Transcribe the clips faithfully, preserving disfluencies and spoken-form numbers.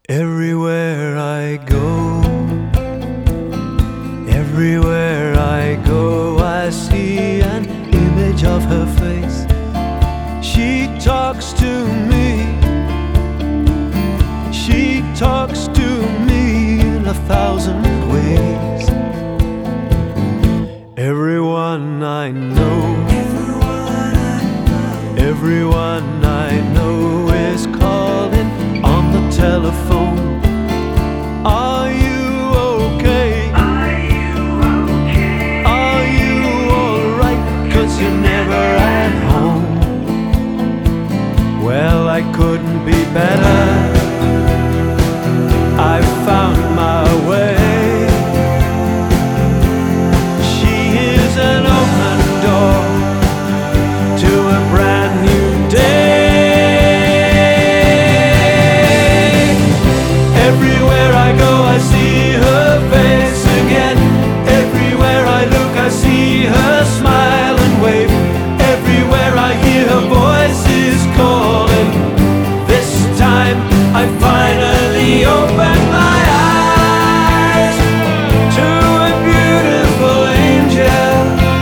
Everywhere I go, everywhere I go, I see an image of her face. She talks to me, she talks to me in a thousand ways. Everyone I know, everyone I know is calling on the telephone. Are you okay? Are you okay? Are you alright? 'Cause you're never at home. Well, I couldn't be better. I found my way. She is an open door to a brand new day. Everywhere I go, I see her face again. Everywhere I look, I see her smile and wave. Everywhere I hear her voice is calling. This time I finally open my eyes to a beautiful angel.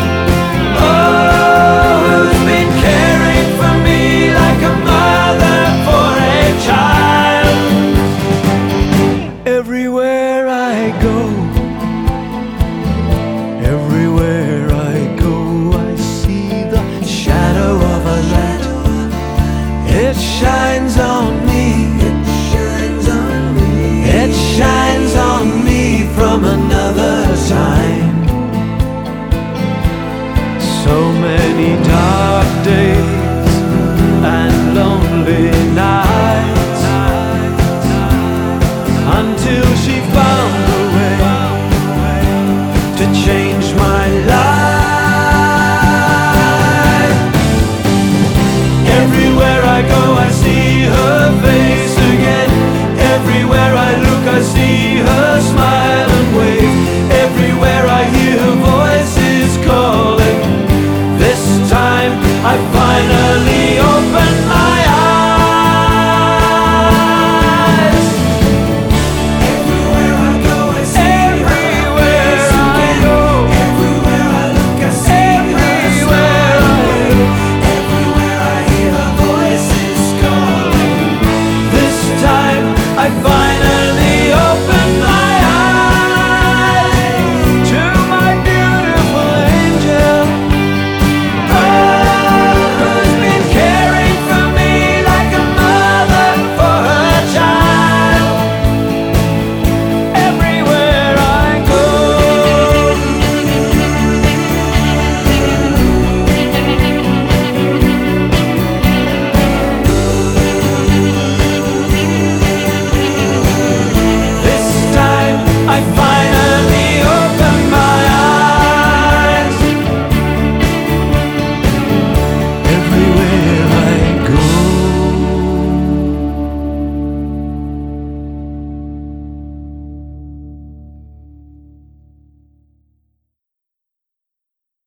Oh, who's been caring for me like a mother for a child. Everywhere I go, everywhere I go, I see the shadow of a light. It shines on me, it shines on me, it shines on me from another time. So many dark days and lonely nights, until she found a way to change my life. Everywhere I go, I see her face again. Everywhere I look, I see her smile and wave. Everywhere I hear her voice is calling. This time I finally open my eyes. Everywhere I go, I see everywhere her I go. Everywhere I look, I see her smile and wave. Everywhere I hear her voice is calling. This time I finally